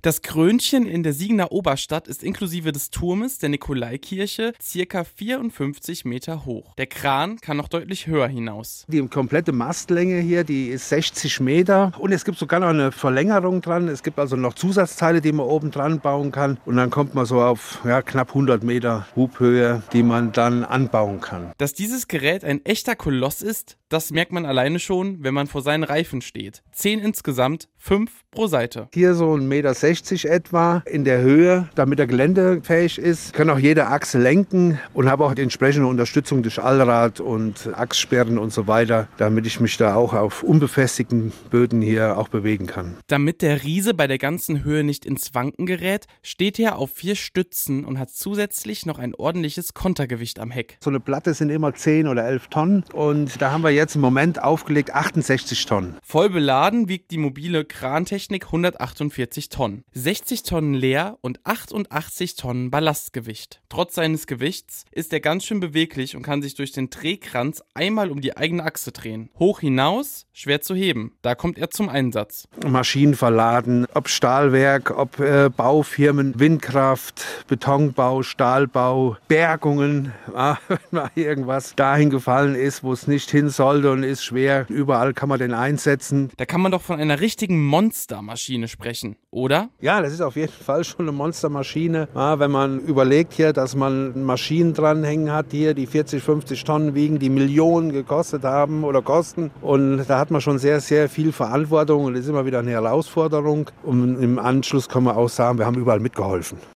Das Krönchen in der Siegener Oberstadt ist inklusive des Turmes der Nikolaikirche ca. 54 Meter hoch. Der Kran kann noch deutlich höher hinaus. Die komplette Mastlänge hier, die ist 60 Meter und es gibt sogar noch eine Verlängerung dran. Es gibt also noch Zusatzteile, die man oben dran bauen kann und dann kommt man so auf knapp 100 Meter Hubhöhe, die man dann anbauen kann. Dass dieses Gerät ein echter Koloss ist, das merkt man alleine schon, wenn man vor seinen Reifen steht. 10 insgesamt, 5 pro Seite. Hier so 1,60 Meter etwa in der Höhe, damit er geländefähig ist. Kann auch jede Achse lenken und habe auch die entsprechende Unterstützung durch Allrad und Achssperren und so weiter, damit ich mich da auch auf unbefestigten Böden hier auch bewegen kann. Damit der Riese bei der ganzen Höhe nicht ins Wanken gerät, steht er auf 4 Stützen und hat zusätzlich noch ein ordentliches Kontergewicht am Heck. So eine Platte sind immer 10 oder 11 Tonnen und da haben wir jetzt im Moment aufgelegt 68 Tonnen. Voll beladen wiegt die mobile Krantechnik 148 Tonnen. 60 Tonnen leer und 88 Tonnen Ballastgewicht. Trotz seines Gewichts ist er ganz schön beweglich und kann sich durch den Drehkranz einmal um die eigene Achse drehen. Hoch hinaus, schwer zu heben. Da kommt er zum Einsatz. Maschinen verladen, ob Stahlwerk, ob Baufirmen, Windkraft, Betonbau, Stahlbau, Bergungen, wenn mal irgendwas dahin gefallen ist, wo es nicht hin sollte und ist schwer. Überall kann man den einsetzen. Da kann man doch von einer richtigen Monstermaschine sprechen, oder? Ja, das ist auf jeden Fall schon eine Monstermaschine. Wenn man überlegt hier, dass man Maschinen dranhängen hat hier, die 40, 50 Tonnen wiegen, die Millionen gekostet haben oder kosten. Und da hat man schon sehr, sehr viel Verantwortung und das ist immer wieder eine Herausforderung. Und im Anschluss kann man auch sagen, wir haben überall mitgeholfen.